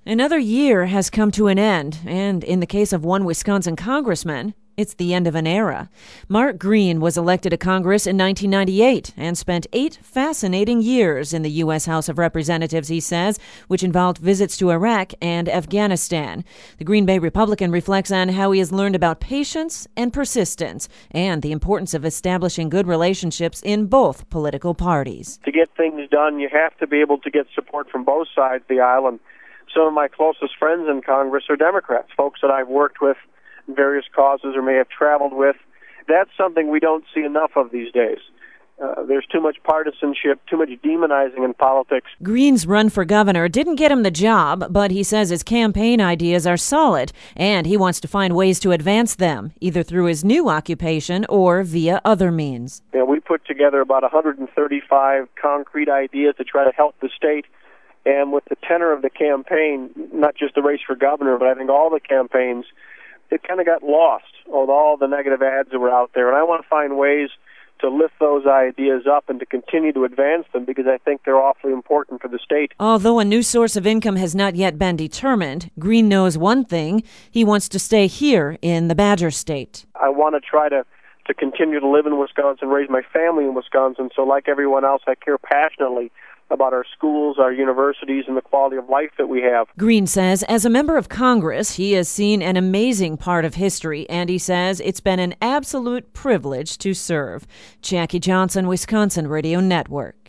Another year has come to an end, and in the case of one Wisconsin congressman, it's the end of an era. Mark Green was elected to Congress in 1998 and spent 8 fascinating years in the U.S. House of Representatives, he says, which involved visits to Iraq and Afghanistan. The Green Bay Republican reflects on how he has learned about patience and persistence and the importance of establishing good relationships in both political parties. To get things done, you have to be able to get support from both sides of the aisle, and some of my closest friends in Congress are Democrats, folks that I've worked with in various causes or may have traveled with. That's something we don't see enough of these days. There's too much partisanship, too much demonizing in politics. Green's run for governor didn't get him the job, but he says his campaign ideas are solid, and he wants to find ways to advance them, either through his new occupation or via other means. We put together about 135 concrete ideas to try to help the state. And with the tenor of the campaign, not just the race for governor, but I think all the campaigns, it kind of got lost with all the negative ads that were out there. And I want to find ways to lift those ideas up and to continue to advance them because I think they're awfully important for the state. Although a new source of income has not yet been determined, Green knows one thing. He wants to stay here in the Badger State. I want to try to continue to live in Wisconsin, raise my family in Wisconsin. So like everyone else, I care passionately about our schools, our universities, and the quality of life that we have. Green says as a member of Congress, he has seen an amazing part of history, and he says it's been an absolute privilege to serve. Jackie Johnson, Wisconsin Radio Network.